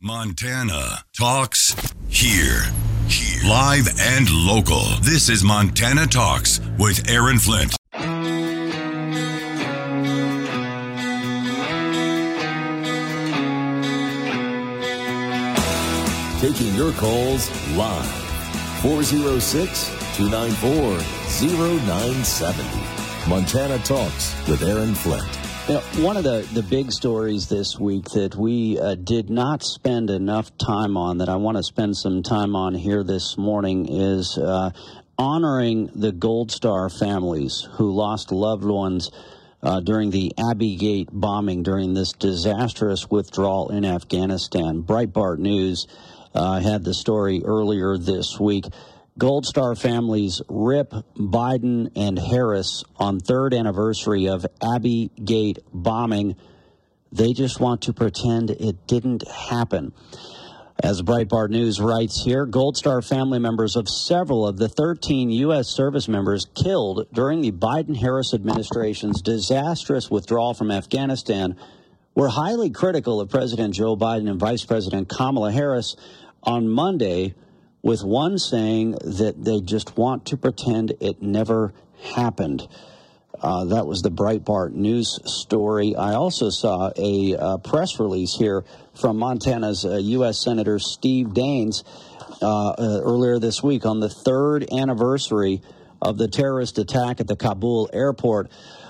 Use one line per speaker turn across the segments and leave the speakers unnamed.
Montana Talks here. Live and local. This is Montana Talks with Aaron Flint.
Taking your calls live. 406-294-0970. Montana Talks with Aaron Flint.
You know, one of the big stories this week that we did not spend enough time on, that I want to spend some time on here this morning, is honoring the Gold Star families who lost loved ones during the Abbey Gate bombing, during this disastrous withdrawal in Afghanistan. Breitbart News had the story earlier this week. Gold Star families rip Biden and Harris on third anniversary of Abbey Gate bombing. They just want to pretend it didn't happen. As Breitbart News writes here, Gold Star family members of several of the 13 U.S. service members killed during the Biden-Harris administration's disastrous withdrawal from Afghanistan were highly critical of President Joe Biden and Vice President Kamala Harris on Monday, with one saying that they just want to pretend it never happened. That was the Breitbart News story. I also saw a press release here from Montana's U.S. Senator Steve Daines earlier this week on the third anniversary of the terrorist attack at the Kabul airport.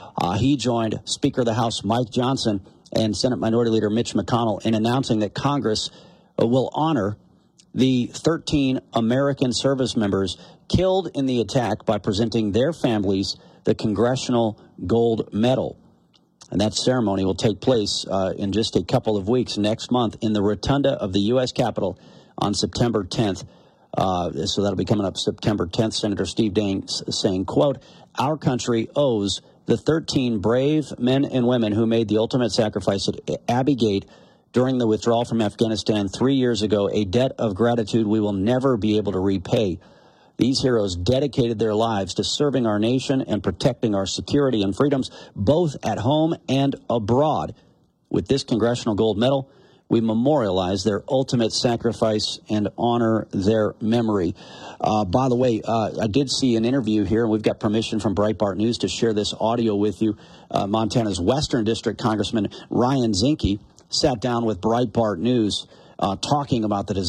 He joined Speaker of the House Mike Johnson and Senate Minority Leader Mitch McConnell in announcing that Congress will honor the 13 American service members killed in the attack by presenting their families the Congressional Gold Medal. And that ceremony will take place in just a couple of weeks next month in the rotunda of the U.S. Capitol on September 10th. So that'll be coming up September 10th. Senator Steve Daines saying, quote, "Our country owes the 13 brave men and women who made the ultimate sacrifice at Abbey Gate during the withdrawal from Afghanistan 3 years ago, a debt of gratitude we will never be able to repay. These heroes dedicated their lives to serving our nation and protecting our security and freedoms, both at home and abroad. With this Congressional Gold Medal, we memorialize their ultimate sacrifice and honor their memory." By the way, I did see an interview here, and we've got permission from Breitbart News to share this audio with you. Montana's Western District Congressman Ryan Zinke sat down with Breitbart News talking about the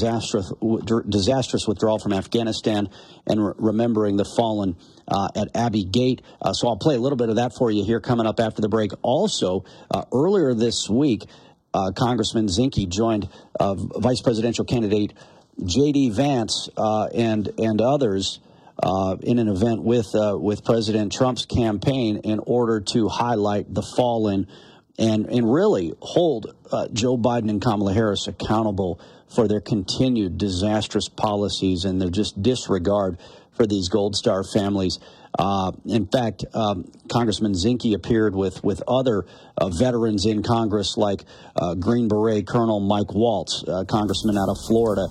disastrous withdrawal from Afghanistan and remembering the fallen at Abbey Gate. So I'll play a little bit of that for you here coming up after the break. Also, earlier this week, Congressman Zinke joined Vice Presidential candidate J.D. Vance and others in an event with President Trump's campaign in order to highlight the fallen and really hold Joe Biden and Kamala Harris accountable for their continued disastrous policies and their just disregard for these Gold Star families. In fact, Congressman Zinke appeared with other veterans in Congress like Green Beret Colonel Mike Waltz, congressman out of Florida.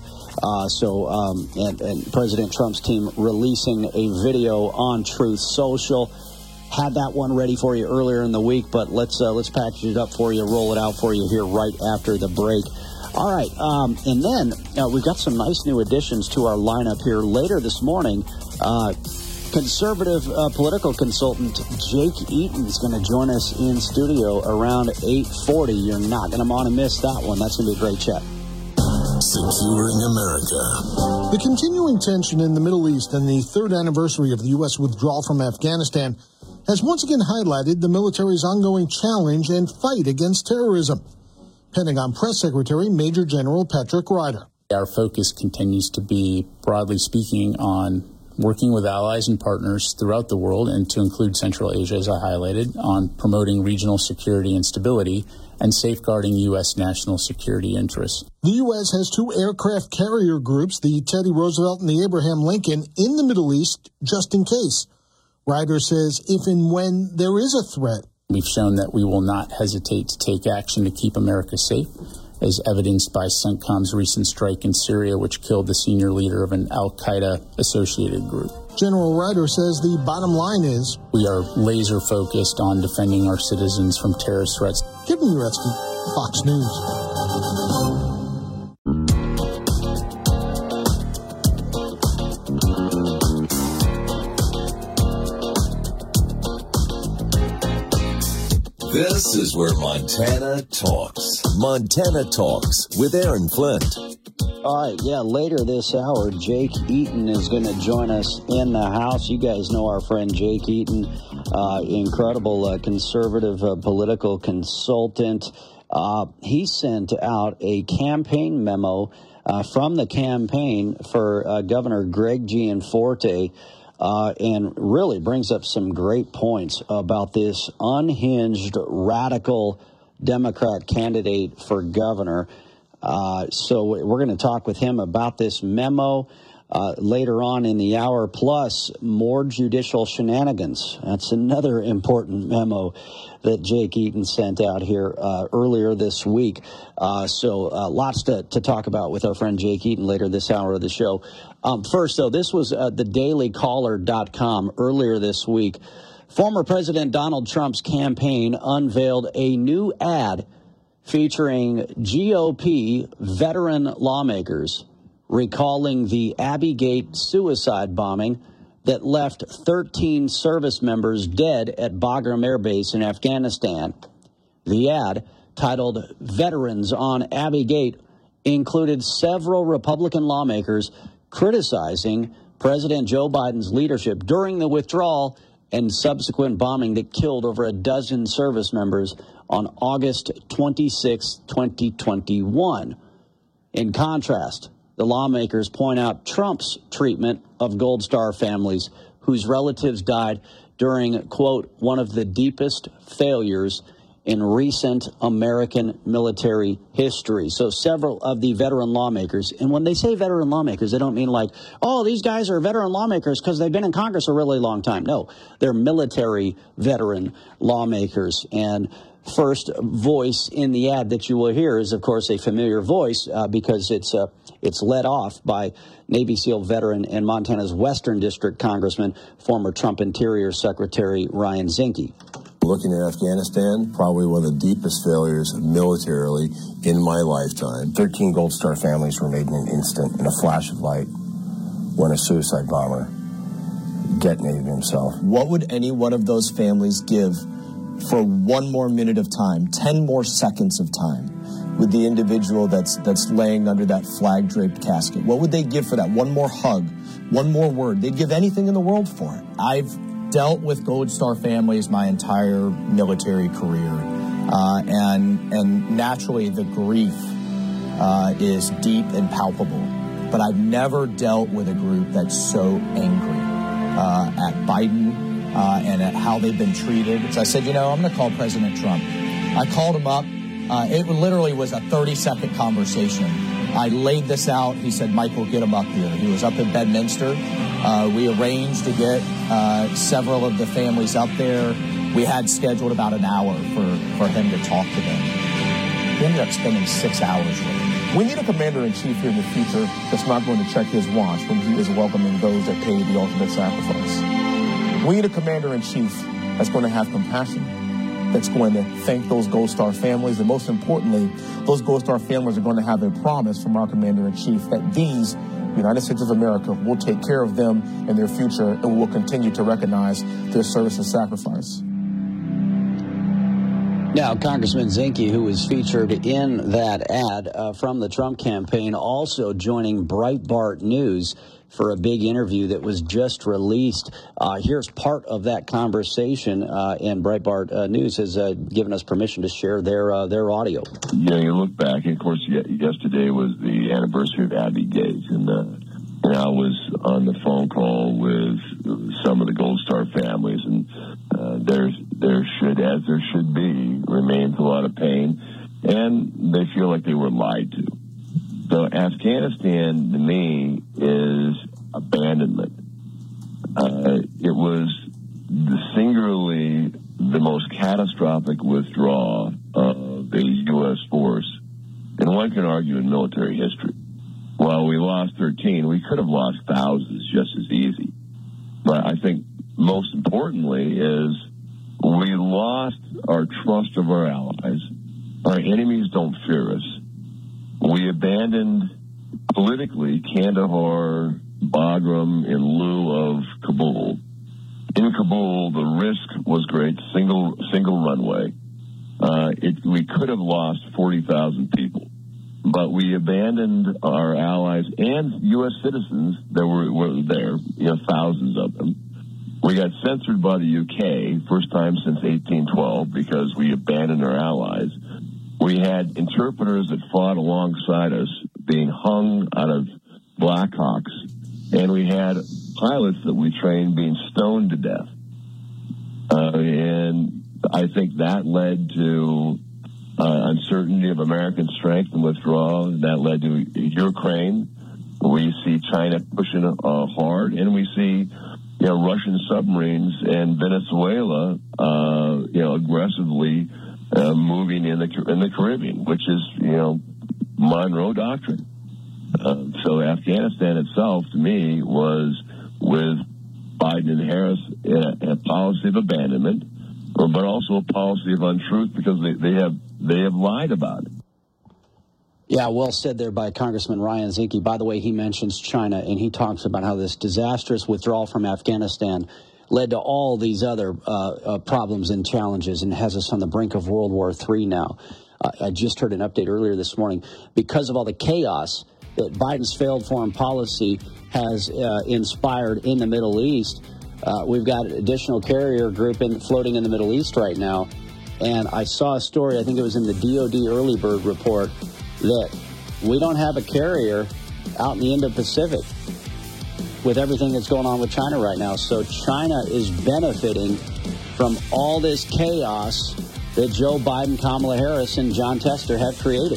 And President Trump's team releasing a video on Truth Social. Had that one ready for you earlier in the week, but let's package it up for you, roll it out for you here right after the break. All right, and then we've got some nice new additions to our lineup here later this morning. Conservative political consultant Jake Eaton is going to join us in studio around 8:40. You're not going to want to miss that one. That's going to be a great chat.
Securing America.
The continuing tension in the Middle East and the third anniversary of the U.S. withdrawal from Afghanistan has once again highlighted the military's ongoing challenge and fight against terrorism. Pentagon Press Secretary Major General Patrick Ryder.
Our focus continues to be, broadly speaking, on working with allies and partners throughout the world, and to include Central Asia, as I highlighted, on promoting regional security and stability and safeguarding U.S. national security interests.
The U.S. has two aircraft carrier groups, the Teddy Roosevelt and the Abraham Lincoln, in the Middle East just in case. Ryder says if and when there is a threat,
we've shown that we will not hesitate to take action to keep America safe, as evidenced by CENTCOM's recent strike in Syria, which killed the senior leader of an al-Qaeda-associated group.
General Ryder says the bottom line is
we are laser-focused on defending our citizens from terrorist threats.
Kevin Uretsky, Fox News.
This is where Montana talks. Montana Talks with Aaron Flint.
All right, later this hour, Jake Eaton is going to join us in the house. You guys know our friend Jake Eaton, incredible conservative political consultant. He sent out a campaign memo from the campaign for Governor Greg Gianforte, and really brings up some great points about this unhinged, radical Democrat candidate for governor. So we're going to talk with him about this memo later on in the hour, plus more judicial shenanigans. That's another important memo that Jake Eaton sent out here earlier this week. So lots to talk about with our friend Jake Eaton later this hour of the show. First, though, this was thedailycaller.com earlier this week. Former President Donald Trump's campaign unveiled a new ad featuring GOP veteran lawmakers recalling the Abbey-Gate suicide bombing that left 13 service members dead at Bagram Air Base in Afghanistan. The ad, titled Veterans on Abbey-Gate, included several Republican lawmakers criticizing President Joe Biden's leadership during the withdrawal and subsequent bombing that killed over a dozen service members on August 26, 2021. In contrast, the lawmakers point out Trump's treatment of Gold Star families whose relatives died during, quote, one of the deepest failures in recent American military history. So several of the veteran lawmakers, and when they say veteran lawmakers, they don't mean like, oh, these guys are veteran lawmakers because they've been in Congress a really long time. No, they're military veteran lawmakers. And first voice in the ad that you will hear is, of course, a familiar voice because it's led off by Navy SEAL veteran and Montana's Western District Congressman, former Trump Interior Secretary Ryan Zinke.
Looking at Afghanistan, probably one of the deepest failures militarily in my lifetime. 13 Gold Star families were made in an instant, in a flash of light, when a suicide bomber detonated himself.
What would any one of those families give for one more minute of time, 10 more seconds of time with the individual that's laying under that flag-draped casket? What would they give for that? One more hug, one more word. They'd give anything in the world for it. I've dealt with Gold Star families my entire military career, and naturally the grief is deep and palpable. But I've never dealt with a group that's so angry at Biden and at how they've been treated. So I said, I'm going to call President Trump. I called him up. It literally was a 30-second conversation. I laid this out. He said, Michael, get him up here. He was up in Bedminster. We arranged to get several of the families up there. We had scheduled about an hour for him to talk to them. He ended up spending 6 hours with them.
We need a commander-in-chief here in the future that's not going to check his watch when he is welcoming those that paid the ultimate sacrifice. We need a commander-in-chief that's going to have compassion, that's going to thank those Gold Star families, and most importantly, those Gold Star families are going to have a promise from our commander-in-chief that these United States of America will take care of them and their future, and we will continue to recognize their service and sacrifice.
Now, Congressman Zinke, who was featured in that ad from the Trump campaign, also joining Breitbart News for a big interview that was just released. Here's part of that conversation, and Breitbart News has given us permission to share their audio.
You look back, and of course, yesterday was the anniversary of Abbey-Gate, and I was on the phone call with some of the Gold Star families, and there should be, remains a lot of pain, and they feel like they were lied to. So Afghanistan, to me, is abandonment. It was singularly the most catastrophic withdrawal of a U.S. force, and one can argue in military history. While we lost 13, we could have lost thousands just as easy. But I think most importantly is we lost our trust of our allies. Our enemies don't fear us. We abandoned politically Kandahar, Bagram in lieu of Kabul. In Kabul, the risk was great, single runway. we could have lost 40,000 people. But we abandoned our allies and U.S. citizens that were there, thousands of them. We got censored by the UK, first time since 1812, because we abandoned our allies. We had interpreters that fought alongside us being hung out of Blackhawks, and we had pilots that we trained being stoned to death. And I think that led to uncertainty of American strength and withdrawal. That led to Ukraine. We see China pushing hard, and we see Russian submarines in Venezuela aggressively moving in the Caribbean, which is Monroe Doctrine. So Afghanistan itself, to me, was with Biden and Harris a policy of abandonment, but also a policy of untruth because they have lied about it.
Yeah, well said there by Congressman Ryan Zinke. By the way, he mentions China, and he talks about how this disastrous withdrawal from Afghanistan led to all these other problems and challenges and has us on the brink of World War III now. I just heard an update earlier this morning. Because of all the chaos that Biden's failed foreign policy has inspired in the Middle East, we've got an additional carrier group floating in the Middle East right now. And I saw a story, I think it was in the DOD Early Bird report, that we don't have a carrier out in the Indo-Pacific with everything that's going on with China right now. So China is benefiting from all this chaos that Joe Biden, Kamala Harris, and John Tester have created.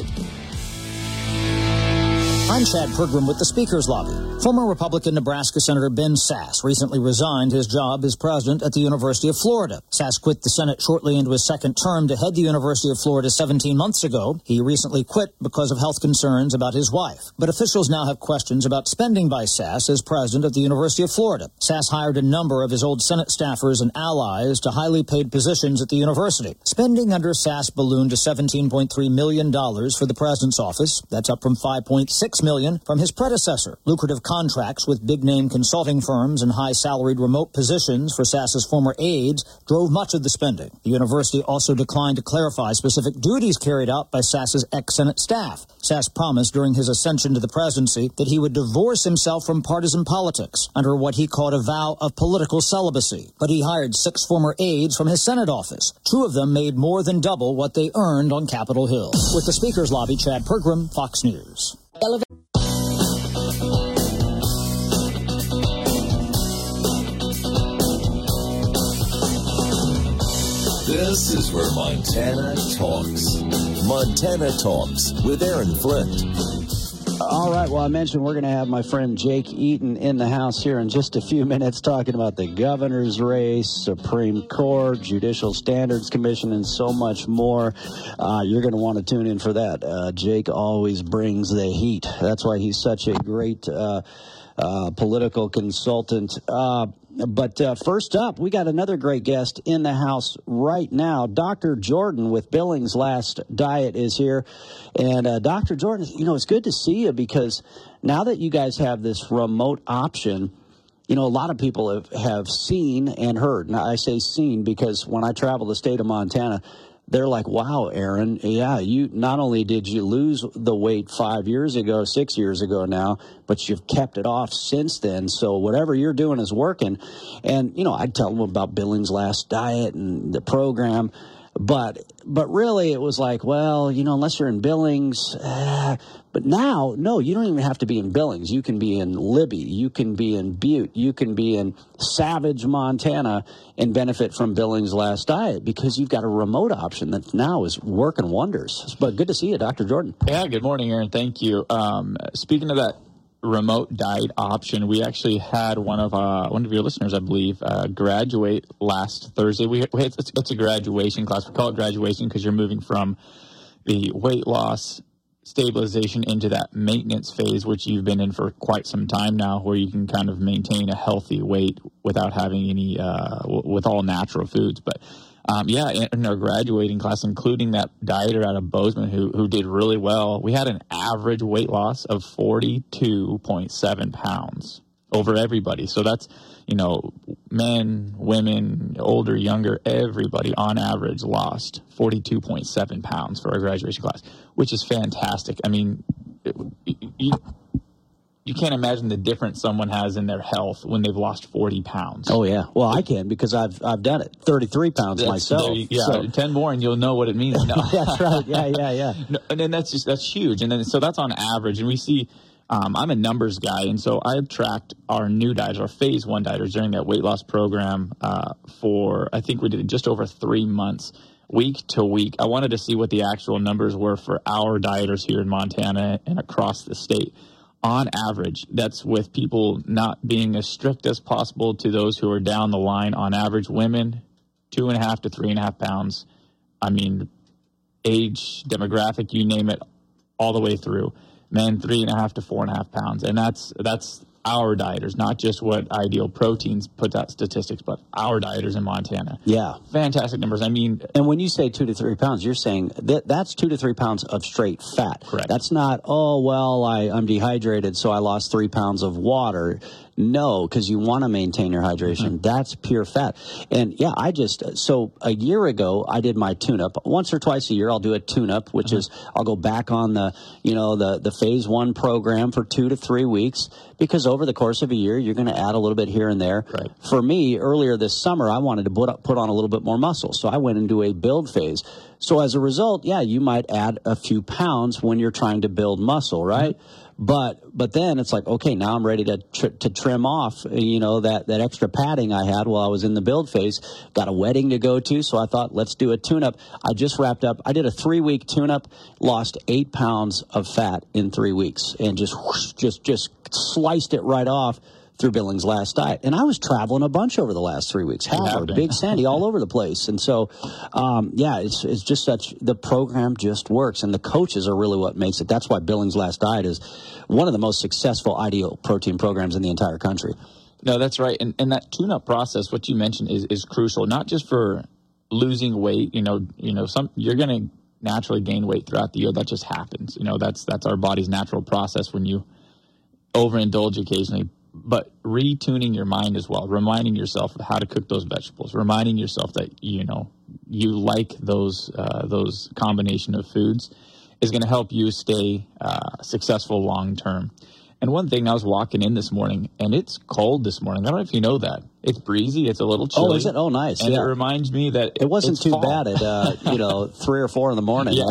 I'm Chad Pergram with the Speaker's Lobby. Former Republican Nebraska Senator Ben Sasse recently resigned his job as president at the University of Florida. Sasse quit the Senate shortly into his second term to head the University of Florida 17 months ago. He recently quit because of health concerns about his wife. But officials now have questions about spending by Sasse as president of the University of Florida. Sasse hired a number of his old Senate staffers and allies to highly paid positions at the university. Spending under Sasse ballooned to $17.3 million for the president's office. That's up from $5.6 million from his predecessor. Lucrative contracts with big-name consulting firms and high-salaried remote positions for Sasse's former aides drove much of the spending. The university also declined to clarify specific duties carried out by Sasse's ex-Senate staff. Sasse promised during his ascension to the presidency that he would divorce himself from partisan politics under what he called a vow of political celibacy. But he hired 6 former aides from his Senate office. 2 of them made more than double what they earned on Capitol Hill. With the Speaker's Lobby, Chad Pergram, Fox News.
This is where Montana talks. Montana Talks with Aaron Flint.
All right, well, I mentioned we're going to have my friend Jake Eaton in the house here in just a few minutes talking about the governor's race, Supreme Court, Judicial Standards Commission, and so much more. You're going to want to tune in for that. Jake always brings the heat. That's why he's such a great political consultant. But first up, we got another great guest in the house right now. Dr. Jordan with Billings Last Diet is here. And Dr. Jordan, it's good to see you because now that you guys have this remote option, a lot of people have seen and heard. Now, I say seen because when I travel the state of Montana, they're like, wow, Aaron, yeah, you not only did you lose the weight 5 years ago, 6 years ago now, but you've kept it off since then. So whatever you're doing is working. And, I'd tell them about Billings Last Diet and the program. But really it was like, well, unless you're in Billings. But now, no, you don't even have to be in Billings. You can be in Libby. You can be in Butte. You can be in Savage, Montana, and benefit from Billings Last Diet because you've got a remote option that now is working wonders. But good to see you, Dr. Jordan.
Yeah, good morning, Aaron. Thank you. Speaking of that remote diet option, we actually had one of your listeners, I believe, graduate last Thursday. It's a graduation class. We call it graduation because you're moving from the weight loss stabilization into that maintenance phase, which you've been in for quite some time now, where you can kind of maintain a healthy weight without having any, with all natural foods. But in our graduating class, including that dieter out of Bozeman who did really well, we had an average weight loss of 42.7 pounds. over everybody. So that's, men, women, older, younger, everybody on average lost 42.7 pounds for our graduation class, which is fantastic. I mean, you can't imagine the difference someone has in their health when they've lost 40 pounds.
Oh, yeah. Well, I can because I've done it. 33 pounds myself.
10 more and you'll know what it means. No.
That's right. Yeah.
No, and then that's huge. And then so that's on average. And we see, I'm a numbers guy, and so I've tracked our new dieters, our phase 1 dieters during that weight loss program for, I think we did it just over 3 months, week to week. I wanted to see what the actual numbers were for our dieters here in Montana and across the state. On average, that's with people not being as strict as possible to those who are down the line. On average, women, 2.5 to 3.5 pounds. I mean, age, demographic, you name it, all the way through. Men, 3.5 to 4.5 pounds. And that's our dieters, not just what Ideal Proteins puts out statistics, but our dieters in Montana.
Yeah.
Fantastic numbers. I mean,
and when you say 2 to 3 pounds, you're saying that's 2 to 3 pounds of straight fat.
Correct.
That's not, I'm dehydrated, so I lost 3 pounds of water. No, because you want to maintain your hydration. Mm-hmm. That's pure fat. And yeah, so a year ago, I did my tune-up. Once or twice a year, I'll do a tune-up, which is I'll go back on the phase 1 program for 2 to 3 weeks, because over the course of a year, you're going to add a little bit here and there.
Right.
For me, earlier this summer, I wanted to put on a little bit more muscle. So I went into a build phase. So as a result, yeah, you might add a few pounds when you're trying to build muscle, right? Mm-hmm. But then it's like, okay, now I'm ready to trim off, that extra padding I had while I was in the build phase. Got a wedding to go to, so I thought, let's do a tune-up. I just wrapped up. I did a 3-week tune-up, lost 8 pounds of fat in 3 weeks, and just sliced it right off through Billings Last Diet. And I was traveling a bunch over the last 3 weeks. Howard, Big Sandy, all over the place. And so, it's just the program just works. And the coaches are really what makes it. That's why Billings Last Diet is one of the most successful Ideal Protein programs in the entire country.
No, that's right. And that tune-up process, what you mentioned, is crucial, not just for losing weight. You're going to naturally gain weight throughout the year. That just happens. That's our body's natural process when you overindulge occasionally. But retuning your mind as well, reminding yourself of how to cook those vegetables, reminding yourself that, you like those combination of foods is going to help you stay successful long term. And one thing, I was walking in this morning, and it's cold this morning. I don't know if you know that. It's breezy. It's a little chilly.
Oh, is it? Oh, nice.
And it reminds me that
it wasn't too
fall.
bad at 3 or 4 in the morning.
Yeah.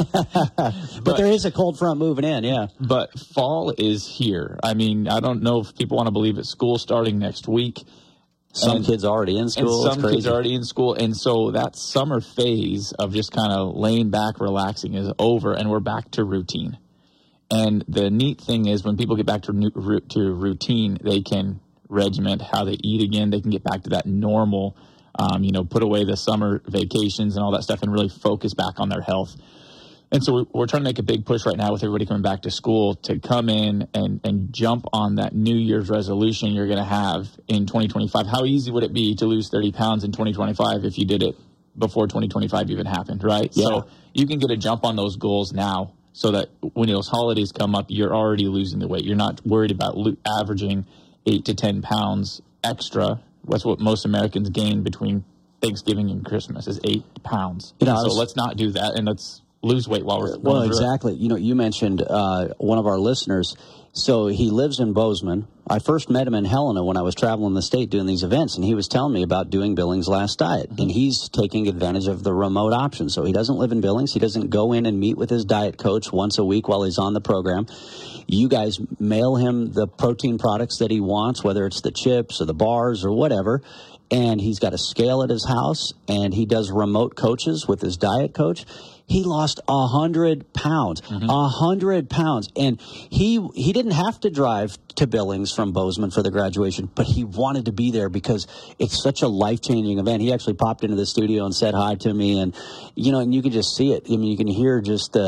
But there is a cold front moving in. Yeah.
But fall is here. I mean, I don't know if people want to believe it. School starting next week.
Some kids are already in school.
And some kids are already in school. And so that summer phase of just kind of laying back, relaxing is over, and we're back to routine. And the neat thing is when people get back to routine, they can regiment how they eat again. They can get back to that normal, put away the summer vacations and all that stuff and really focus back on their health. And so we're trying to make a big push right now with everybody coming back to school to come in and jump on that New Year's resolution you're going to have in 2025. How easy would it be to lose 30 pounds in 2025 if you did it before 2025 even happened, right?
Yeah.
So you can get a jump on those goals now, so that when those holidays come up, you're already losing the weight. You're not worried about averaging 8 to 10 pounds extra. That's what most Americans gain between Thanksgiving and Christmas is 8 pounds. So let's not do that, and let's lose weight while we're
Well, exactly. You mentioned one of our listeners. So he lives in Bozeman. I first met him in Helena when I was traveling the state doing these events, and he was telling me about doing Billings Last Diet. Mm-hmm. And he's taking advantage of the remote option. So he doesn't live in Billings. He doesn't go in and meet with his diet coach once a week while he's on the program. You guys mail him the protein products that he wants, whether it's the chips or the bars or whatever. And he's got a scale at his house, and he does remote coaches with his diet coach. He lost 100 pounds, 100 pounds. And he didn't have to drive to Billings from Bozeman for the graduation, but he wanted to be there because it's such a life-changing event. He actually popped into the studio and said hi to me, and, and you can just see it. I mean, you can hear just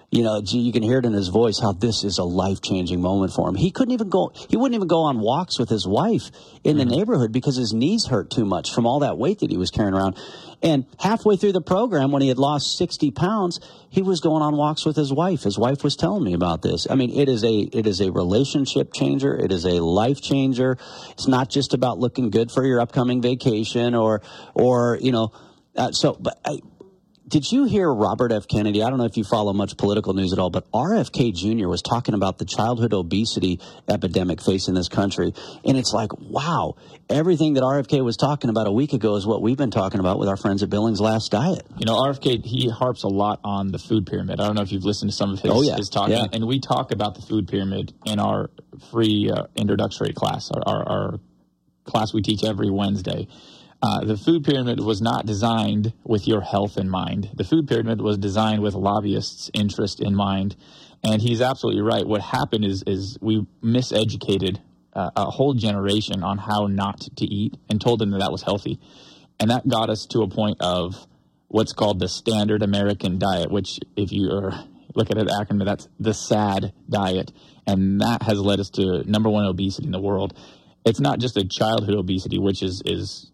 you can hear it in his voice how this is a life-changing moment for him. He wouldn't even go on walks with his wife in the neighborhood because his knees hurt too much from all that weight that he was carrying around. And halfway through the program, when he had lost 60 pounds, he was going on walks with his wife. His wife was telling me about this. I mean, it is a relationship changer. It is a life changer. It's not just about looking good for your upcoming vacation did you hear Robert F. Kennedy? I don't know if you follow much political news at all, but RFK Jr. was talking about the childhood obesity epidemic facing this country. And it's like, wow, everything that RFK was talking about a week ago is what we've been talking about with our friends at Billings Last Diet.
RFK, he harps a lot on the food pyramid. I don't know if you've listened to some of his talk. Yeah. And we talk about the food pyramid in our free introductory class, our class we teach every Wednesday. The food pyramid was not designed with your health in mind. The food pyramid was designed with lobbyists' interest in mind. And he's absolutely right. What happened is we miseducated a whole generation on how not to eat and told them that was healthy. And that got us to a point of what's called the standard American diet, which if you look at an acronym, that's the SAD diet. And that has led us to number one obesity in the world. It's not just a childhood obesity, which is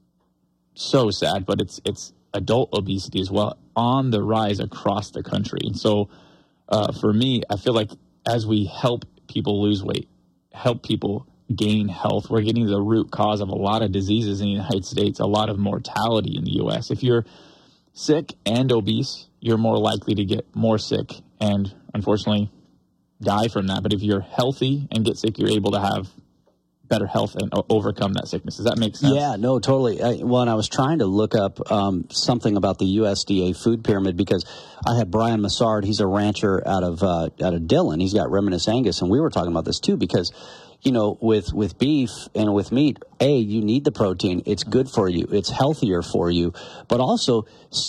so sad, but it's adult obesity as well on the rise across the country. And so for me, I feel like as we help people lose weight, help people gain health, we're getting to the root cause of a lot of diseases in the United States, a lot of mortality in the U.S. If you're sick and obese, you're more likely to get more sick and unfortunately die from that. But if you're healthy and get sick, you're able to have better health and overcome that sickness. Does that make sense?
Yeah, no, totally. And I was trying to look up something about the USDA food pyramid because I had Brian Massard. He's a rancher out of Dillon. He's got Reminisce Angus, and we were talking about this too because, with beef and with meat, you need the protein. It's good for you. It's healthier for you. But also,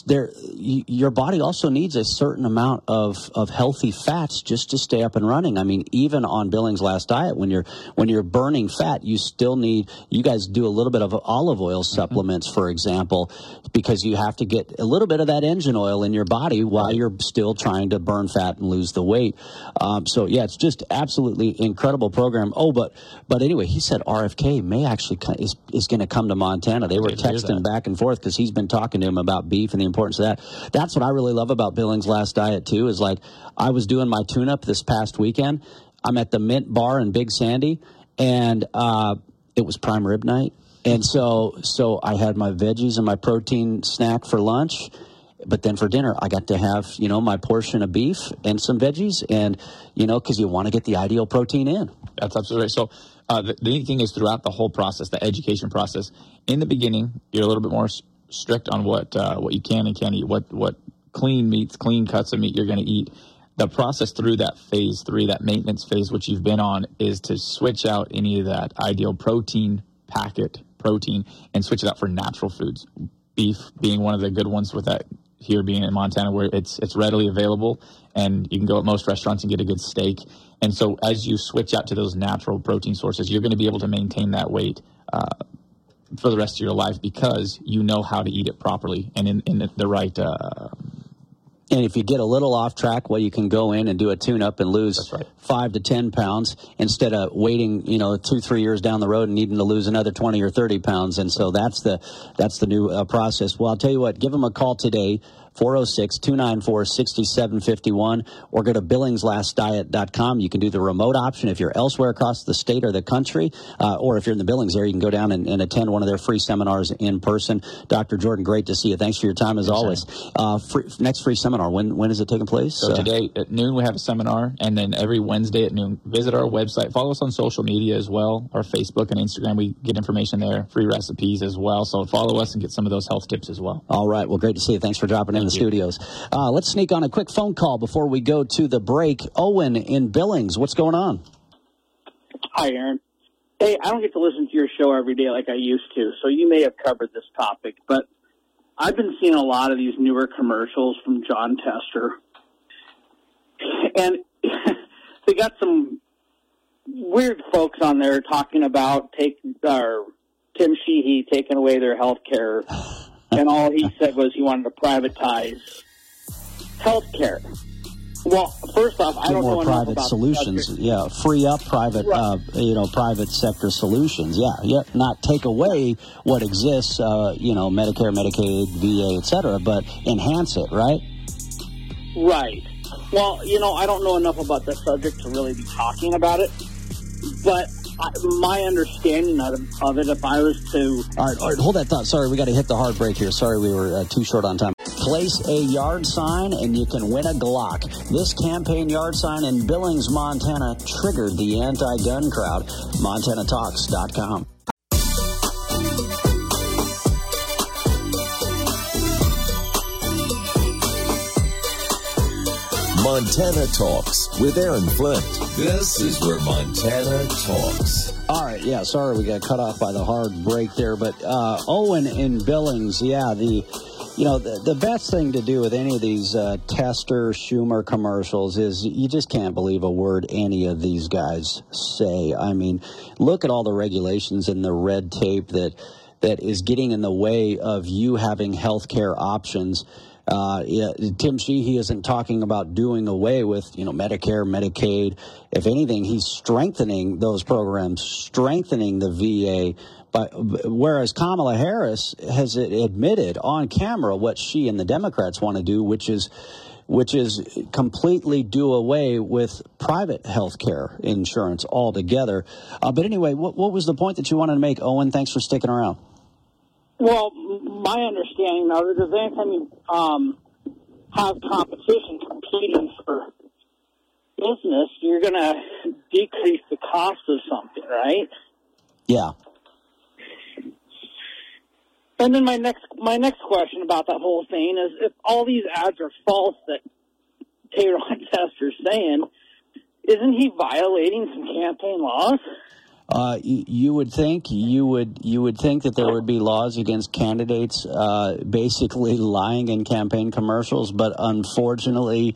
your body also needs a certain amount of healthy fats just to stay up and running. I mean, even on Billings Last Diet, when you're burning fat, you still need. You guys do a little bit of olive oil supplements, for example, because you have to get a little bit of that engine oil in your body while you're still trying to burn fat and lose the weight. It's just absolutely incredible program. But anyway, he said RFK may actually is going to come to Montana. They were texting back and forth because he's been talking to him about beef and the importance of that. That's what I really love about Billings Last Diet too. Is like I was doing my tune-up this past weekend. I'm at the Mint Bar in Big Sandy, and it was prime rib night, and so I had my veggies and my protein snack for lunch. But then for dinner, I got to have, my portion of beef and some veggies and, because you want to get the ideal protein in.
That's absolutely right. So the neat thing is throughout the whole process, the education process, in the beginning, you're a little bit more strict on what you can and can't eat, what clean meats, clean cuts of meat you're going to eat. The process through that phase 3, that maintenance phase, which you've been on, is to switch out any of that ideal packet protein and switch it out for natural foods. Beef being one of the good ones with that. Here being in Montana where it's readily available and you can go at most restaurants and get a good steak. And so as you switch out to those natural protein sources, you're going to be able to maintain that weight for the rest of your life because you know how to eat it properly and in the right
And if you get a little off track, you can go in and do a tune-up and lose 5 to 10 pounds instead of waiting, 2-3 years down the road and needing to lose another 20 or 30 pounds. And so that's the new process. Well, I'll tell you what, give them a call today, 406-294-6751, or go to billingslastdiet.com. You can do the remote option if you're elsewhere across the state or the country, or if you're in the Billings area, you can go down and attend one of their free seminars in person. Dr. Jordan, great to see you. Thanks for your time as always. Next free seminar, when is it taking place?
So today at noon we have a seminar, and then every Wednesday at noon, visit our website. Follow us on social media as well, our Facebook and Instagram. We get information there, free recipes as well. So follow us and get some of those health tips as well.
All right. Well, great to see you. Thanks for dropping in the studios. Let's sneak on a quick phone call before we go to the break. Owen in Billings, what's going on?
Hi, Aaron. Hey, I don't get to listen to your show every day like I used to, so you may have covered this topic, but I've been seeing a lot of these newer commercials from Jon Tester, and they got some weird folks on there talking about Tim Sheehy taking away their health care. And all he said was he wanted to privatize health care. Well, first off, I don't know
more
enough
private
about
solutions. Yeah, free up private, private sector solutions. Yeah, not take away what exists. Medicare, Medicaid, VA, etc., but enhance it. Right.
Right. Well, I don't know enough about the subject to really be talking about it, but my understanding of it, if I was to...
All right, hold that thought. Sorry, we got to hit the hard break here. Sorry, we were too short on time. Place a yard sign and you can win a Glock. This campaign yard sign in Billings, Montana triggered the anti-gun crowd. MontanaTalks.com.
Montana Talks with Aaron Flint. This is where Montana talks.
All right, yeah, sorry we got cut off by the hard break there, but Owen in Billings, the best thing to do with any of these Tester, Schumer commercials is you just can't believe a word any of these guys say. I mean, look at all the regulations and the red tape that is getting in the way of you having health care options. Tim Sheehy isn't talking about doing away with, Medicare, Medicaid. If anything, he's strengthening those programs, strengthening the VA. But whereas Kamala Harris has admitted on camera what she and the Democrats want to do, which is completely do away with private health care insurance altogether. But anyway, what was the point that you wanted to make, Owen? Thanks for sticking around.
Well, my understanding of it is anytime you have competition competing for business, you're going to decrease the cost of something, right?
Yeah.
And then my next question about that whole thing is, if all these ads are false that Ron Tester's saying, isn't he violating some campaign laws?
You would think that there would be laws against candidates basically lying in campaign commercials, but unfortunately,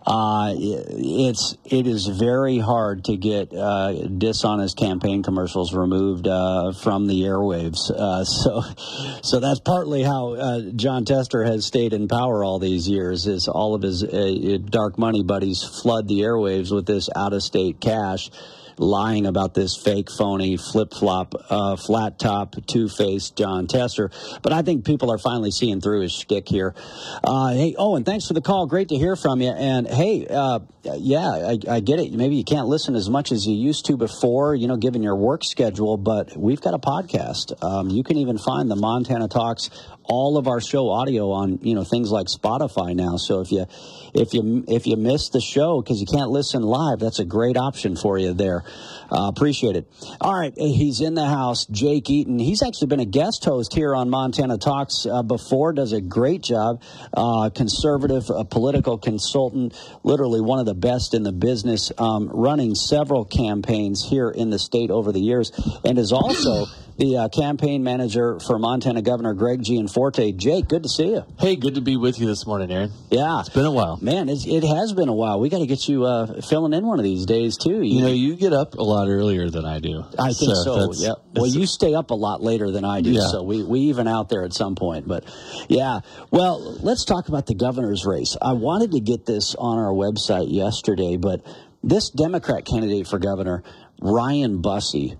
it is very hard to get dishonest campaign commercials removed from the airwaves. So that's partly how John Tester has stayed in power all these years. Is all of his dark money buddies flood the airwaves with this out-of-state cash, lying about this fake, phony, flip-flop, flat-top, two-faced John Tester. But I think people are finally seeing through his shtick here. Hey, Owen, thanks for the call. Great to hear from you. And, hey, I get it. Maybe you can't listen as much as you used to before, given your work schedule, but we've got a podcast. You can even find the Montana Talks, all of our show audio on, things like Spotify now. So if you missed the show because you can't listen live, that's a great option for you there. Appreciate it. All right, he's in the house, Jake Eaton. He's actually been a guest host here on Montana Talks before, does a great job. Conservative, political consultant, literally one of the best in the business, running several campaigns here in the state over the years, and is also the campaign manager for Montana Governor Greg Gianforte. Jake, good to see you.
Hey, good to be with you this morning, Aaron.
Yeah.
It's been a while.
Man, it has been a while. We got to get you filling in one of these days, too.
You get up a lot earlier than I do.
I think so, yeah. Well, you stay up a lot later than I do, so we even out there at some point. But, yeah. Well, let's talk about the governor's race. I wanted to get this on our website yesterday, but this Democrat candidate for governor, Ryan Busse,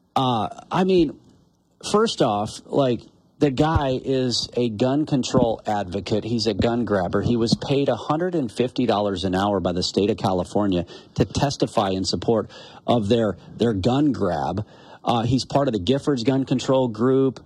first off, the guy is a gun control advocate. He's a gun grabber. He was paid $150 an hour by the state of California to testify in support of their gun grab. He's part of the Giffords Gun Control Group.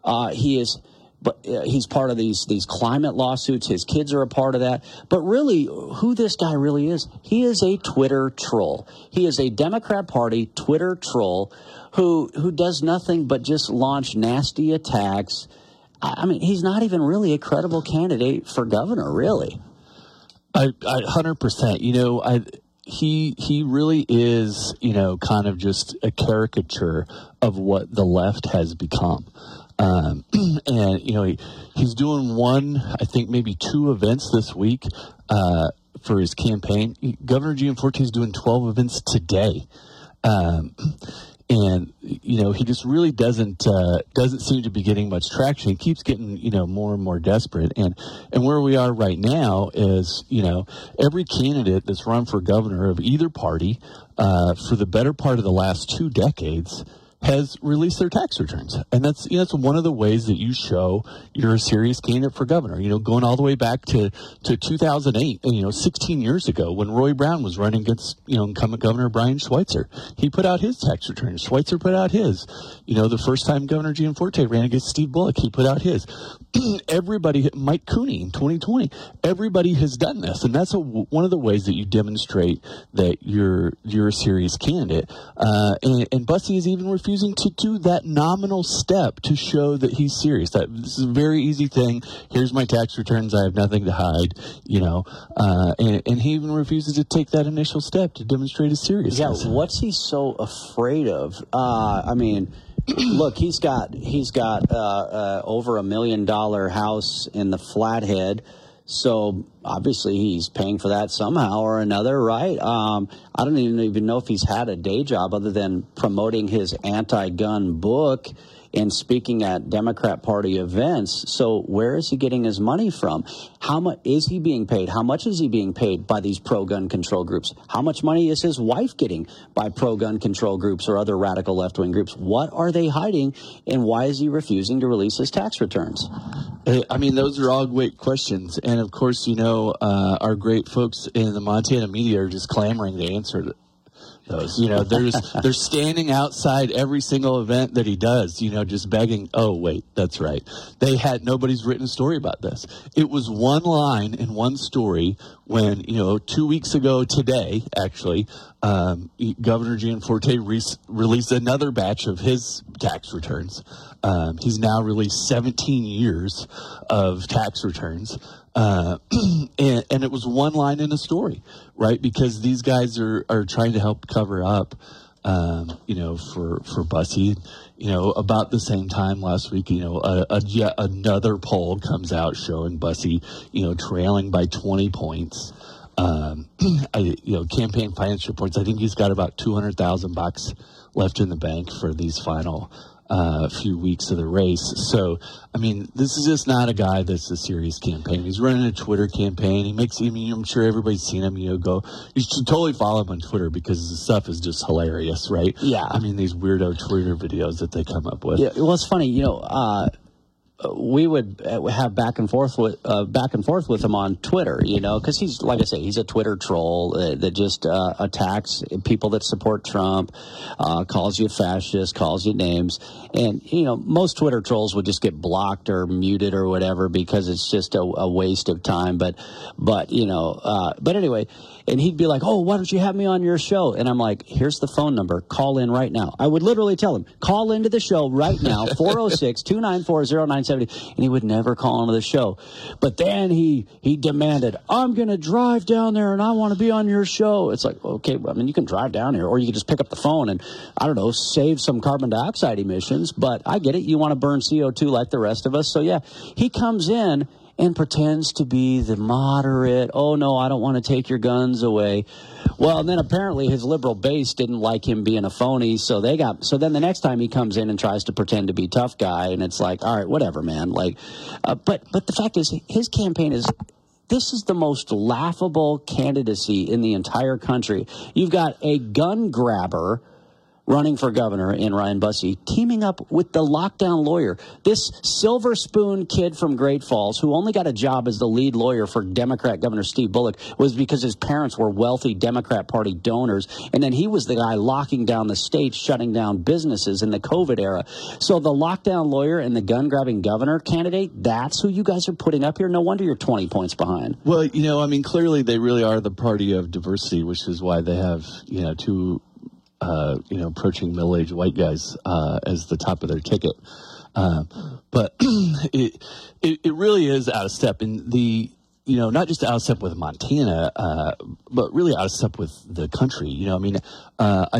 He's part of these climate lawsuits. His kids are a part of that. But really, who this guy really is, he is a Twitter troll. He is a Democrat Party Twitter troll who does nothing but just launch nasty attacks. He's not even really a credible candidate for governor, really.
I 100%. He really is, kind of just a caricature of what the left has become. And, he's doing I think maybe two events this week for his campaign. Governor Gianforte is doing 12 events today. And, he just really doesn't seem to be getting much traction. He keeps getting, more and more desperate. And where we are right now is, every candidate that's run for governor of either party for the better part of the last 2 decades has released their tax returns. And that's one of the ways that you show you're a serious candidate for governor. Going all the way back to 2008, 16 years ago when Roy Brown was running against, incumbent Governor Brian Schweitzer. He put out his tax returns. Schweitzer put out his. The first time Governor Gianforte ran against Steve Bullock, he put out his. Everybody, Mike Cooney in 2020, everybody has done this. And that's one of the ways that you demonstrate that you're a serious candidate. And Bussey is even refusing to do that nominal step to show that he's serious. This is a very easy thing. Here's my tax returns. I have nothing to hide, and he even refuses to take that initial step to demonstrate his seriousness.
Yeah, what's he so afraid of? Look, he's got over $1 million house in the Flathead. So obviously he's paying for that somehow or another, right? I don't even know if he's had a day job other than promoting his anti-gun book and speaking at Democrat Party events. So where is he getting his money from? How much is he being paid? How much is he being paid by these pro-gun control groups? How much money is his wife getting by pro-gun control groups or other radical left-wing groups? What are they hiding, and why is he refusing to release his tax returns?
Those are all great questions. And, of course, our great folks in the Montana media are just clamoring to answer those. They're standing outside every single event that he does, just begging, oh, wait, that's right. Nobody's written a story about this. It was one line in one story when, 2 weeks ago today, actually, Governor Gianforte released another batch of his tax returns. He's now released 17 years of tax returns. And it was one line in a story, right? Because these guys are trying to help cover up, for Bussey. About the same time last week, yet another poll comes out showing Bussey, trailing by 20 points. Campaign finance reports, I think he's got about $200,000 left in the bank for these final few weeks of the race. So, this is just not a guy that's a serious campaign. He's running a Twitter campaign. I'm sure everybody's seen him, you should totally follow him on Twitter because the stuff is just hilarious, right?
Yeah.
These weirdo Twitter videos that they come up with.
Yeah, well, it's funny, we would have back and forth with him on Twitter, because he's, like I say, he's a Twitter troll that just attacks people that support Trump, calls you fascist, calls you names, and most Twitter trolls would just get blocked or muted or whatever because it's just a waste of time. But anyway. And he'd be like, oh, why don't you have me on your show? And I'm like, here's the phone number. Call in right now. I would literally tell him, call into the show right now, 406-294-0970. And he would never call into the show. But then he demanded, I'm going to drive down there and I want to be on your show. It's like, okay, you can drive down here or you can just pick up the phone and, save some carbon dioxide emissions. But I get it. You want to burn CO2 like the rest of us. So, yeah, he comes in and pretends to be the moderate, oh, no, I don't want to take your guns away. Well, and then apparently his liberal base didn't like him being a phony, so then the next time he comes in and tries to pretend to be tough guy, and it's like, all right, whatever, man. But the fact is, his campaign is... This is the most laughable candidacy in the entire country. You've got a gun grabber running for governor in Ryan Bussey, teaming up with the lockdown lawyer. This silver spoon kid from Great Falls, who only got a job as the lead lawyer for Democrat Governor Steve Bullock, was because his parents were wealthy Democrat Party donors. And then he was the guy locking down the state, shutting down businesses in the COVID era. So the lockdown lawyer and the gun-grabbing governor candidate, that's who you guys are putting up here? No wonder you're 20 points behind.
Well, clearly they really are the party of diversity, which is why they have, two approaching middle-aged white guys as the top of their ticket. But it really is out of step. And not just out of step with Montana, but really out of step with the country. I think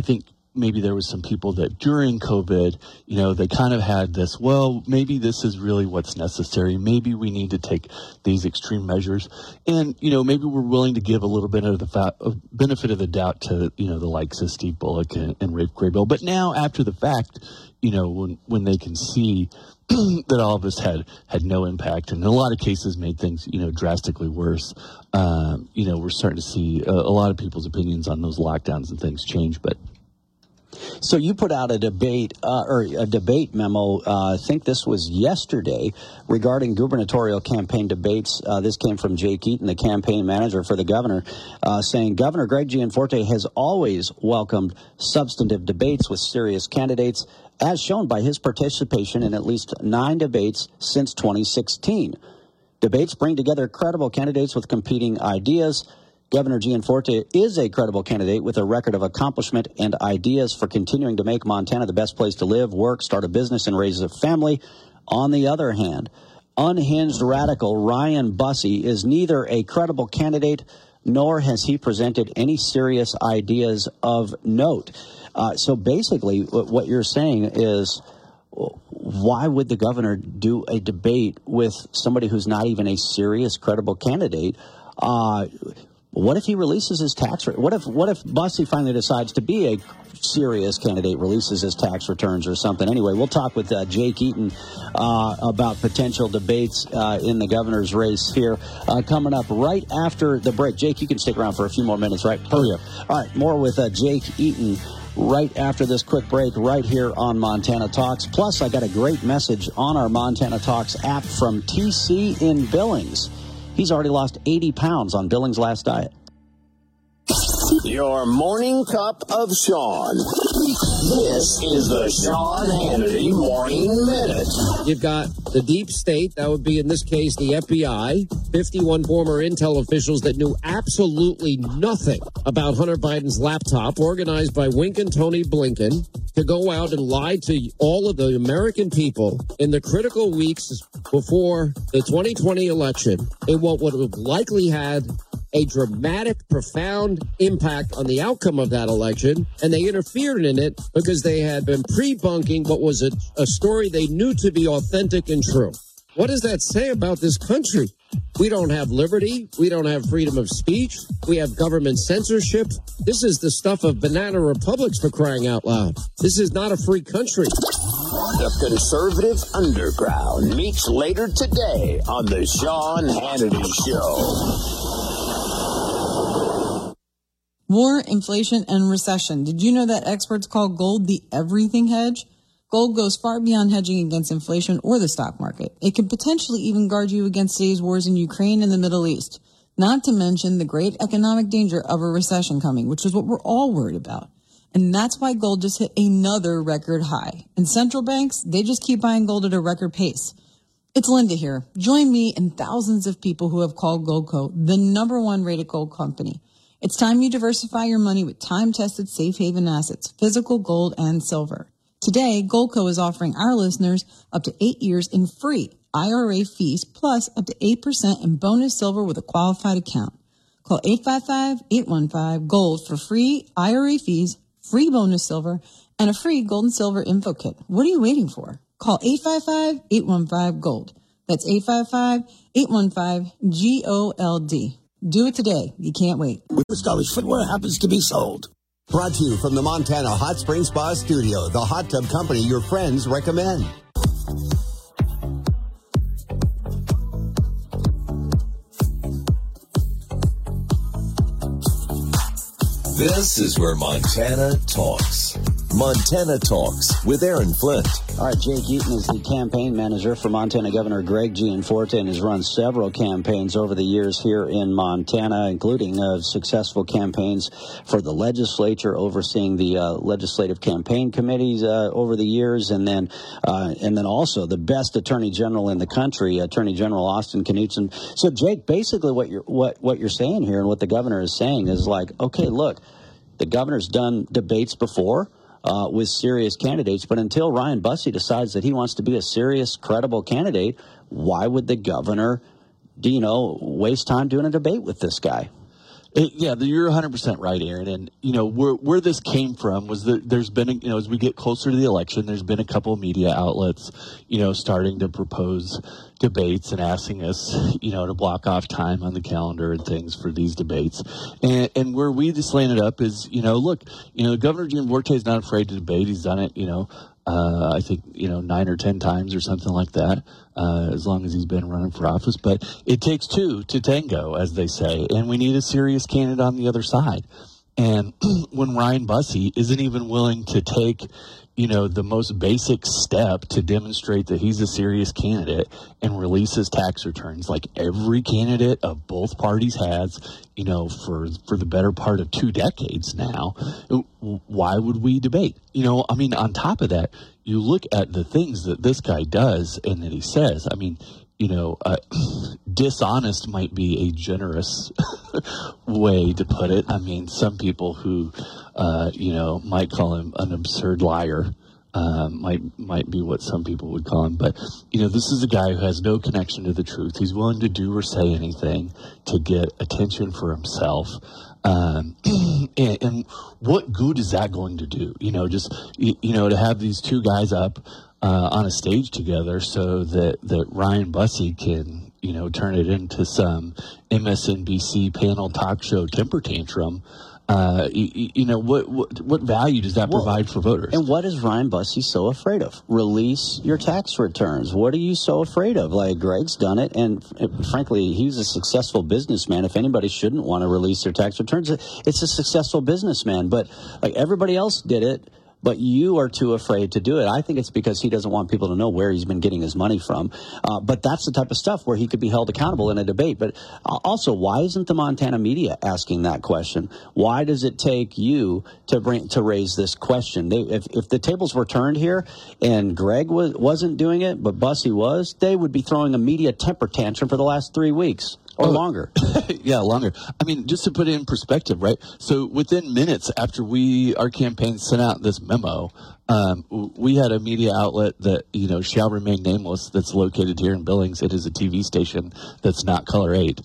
maybe there was some people that during COVID, they kind of had this, well, maybe this is really what's necessary. Maybe we need to take these extreme measures. And, maybe we're willing to give a little bit of the benefit of the doubt to, the likes of Steve Bullock and Rafe Graybill. But now, after the fact, when they can see that all of this had no impact, and in a lot of cases made things, drastically worse, we're starting to see a lot of people's opinions on those lockdowns and things change. But
so you put out a debate memo, I think this was yesterday, regarding gubernatorial campaign debates. This came from Jake Eaton, the campaign manager for the governor, saying Governor Greg Gianforte has always welcomed substantive debates with serious candidates, as shown by his participation in at least 9 debates since 2016. Debates bring together credible candidates with competing ideas. Governor Gianforte is a credible candidate with a record of accomplishment and ideas for continuing to make Montana the best place to live, work, start a business, and raise a family. On the other hand, unhinged radical Ryan Busse is neither a credible candidate nor has he presented any serious ideas of note. So basically, what you're saying is, why would the governor do a debate with somebody who's not even a serious, credible candidate? What if he releases his tax rate? What if Busse finally decides to be a serious candidate, releases his tax returns or something? Anyway, we'll talk with Jake Eaton about potential debates in the governor's race here coming up right after the break. Jake, you can stick around for a few more minutes, right?
Oh, yeah.
All right, more with Jake Eaton right after this quick break right here on Montana Talks. Plus, I got a great message on our Montana Talks app from TC in Billings. He's already lost 80 pounds on Billings' last diet.
Your morning cup of Sean. This is the Sean Hannity Morning Minute.
You've got the deep state, that would be in this case the FBI, 51 former intel officials that knew absolutely nothing about Hunter Biden's laptop, organized by Wink and Tony Blinken, to go out and lie to all of the American people in the critical weeks before the 2020 election in what would have likely had a dramatic, profound impact on the outcome of that election, and they interfered in it because they had been pre-bunking what was a story they knew to be authentic and true. What does that say about this country? We don't have liberty. We don't have freedom of speech. We have government censorship. This is the stuff of banana republics, for crying out loud. This is not a free country.
The Conservative Underground meets later today on the Sean Hannity Show.
War, inflation, and recession. Did you know that experts call gold the everything hedge? Gold goes far beyond hedging against inflation or the stock market. It could potentially even guard you against today's wars in Ukraine and the Middle East. Not to mention the great economic danger of a recession coming, which is what we're all worried about. And that's why gold just hit another record high. And central banks, they just keep buying gold at a record pace. It's Linda here. Join me and thousands of people who have called Goldco the #1 rated gold company. It's time you diversify your money with time-tested safe haven assets, physical gold and silver. Today, Goldco is offering our listeners up to 8 years in free IRA fees, plus up to 8% in bonus silver with a qualified account. Call 855-815-GOLD for free IRA fees, free bonus silver, and a free gold and silver info kit. What are you waiting for? Call 855-815-GOLD. That's 855-815-GOLD. Do it today. You can't wait.
With stylish footwear happens to be sold. Brought to you from the Montana Hot Spring Spa Studio, the hot tub company your friends recommend.
This is where Montana talks. Montana Talks with Aaron Flint.
All right, Jake Eaton is the campaign manager for Montana Governor Greg Gianforte and has run several campaigns over the years here in Montana, including successful campaigns for the legislature, overseeing the legislative campaign committees over the years, and then also the best attorney general in the country, Attorney General Austin Knudsen. So, Jake, basically what you're saying here and what the governor is saying is like, okay, look, the governor's done debates before with serious candidates, but until Ryan Busse decides that he wants to be a serious, credible candidate, why would the governor, waste time doing a debate with this guy?
You're 100% right, Aaron. And, where this came from was that there's been, as we get closer to the election, there's been a couple of media outlets, starting to propose debates and asking us, to block off time on the calendar and things for these debates. And where we just landed up is, look, Governor Gianforte is not afraid to debate. He's done it, I think, 9 or 10 times or something like that, as long as he's been running for office. But it takes two to tango, as they say, and we need a serious candidate on the other side. And when Ryan Busse isn't even willing to take, the most basic step to demonstrate that he's a serious candidate and release his tax returns like every candidate of both parties has, for the better part of 2 decades now, why would we debate? On top of that, you look at the things that this guy does and that he says. Dishonest might be a generous way to put it. Some people who, might call him an absurd liar, might be what some people would call him. But, this is a guy who has no connection to the truth. He's willing to do or say anything to get attention for himself. And what good is that going to do? To have these two guys up on a stage together so that Ryan Busse can, turn it into some MSNBC panel talk show temper tantrum. What value does that provide for voters?
And what is Ryan Busse so afraid of? Release your tax returns. What are you so afraid of? Like, Greg's done it, and frankly, he's a successful businessman. If anybody shouldn't want to release their tax returns, it's a successful businessman. But like everybody else did it, but you are too afraid to do it. I think it's because he doesn't want people to know where he's been getting his money from. But that's the type of stuff where he could be held accountable in a debate. But also, why isn't the Montana media asking that question? Why does it take you to raise this question? If the tables were turned here and Greg wasn't doing it, but Busse was, they would be throwing a media temper tantrum for the last 3 weeks. Or longer.
Yeah, longer. Just to put it in perspective, right? So within minutes after our campaign sent out this memo, we had a media outlet that, shall remain nameless, that's located here in Billings. It is a TV station that's not Color 8.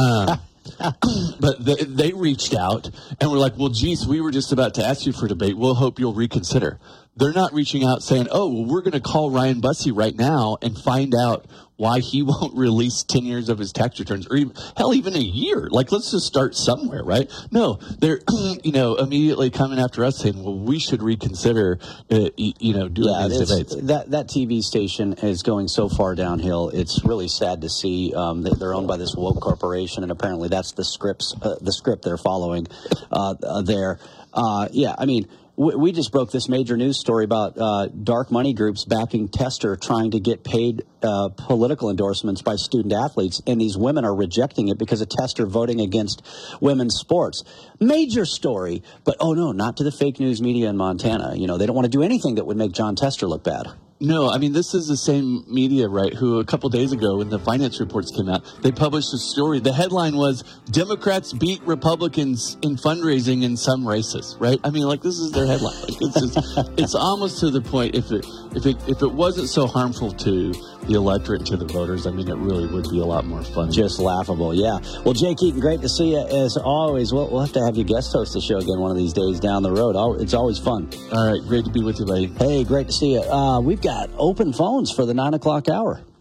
But they reached out and were like, well, geez, we were just about to ask you for debate. We'll hope you'll reconsider. They're not reaching out saying, oh, well, we're going to call Ryan Busse right now and find out why he won't release 10 years of his tax returns, or even a year. Like, let's just start somewhere, right? No, they're, immediately coming after us saying, well, we should reconsider, doing these debates.
That TV station is going so far downhill. It's really sad to see. They're owned by this woke corporation, and apparently that's the script they're following there. We just broke this major news story about dark money groups backing Tester trying to get paid political endorsements by student athletes, and these women are rejecting it because of Tester voting against women's sports. Major story, but not to the fake news media in Montana. They don't want to do anything that would make Jon Tester look bad.
No, this is the same media, right, who a couple days ago when the finance reports came out, they published a story. The headline was, Democrats beat Republicans in fundraising in some races, right? This is their headline. It's almost to the point, if it wasn't so harmful to the electorate, to the voters, it really would be a lot more fun.
Just laughable, yeah. Well, Jake Eaton, great to see you as always. We'll have to have you guest host the show again one of these days down the road. It's always fun.
All right, great to be with you, buddy.
Hey, great to see you. We've got open phones for the 9 o'clock hour.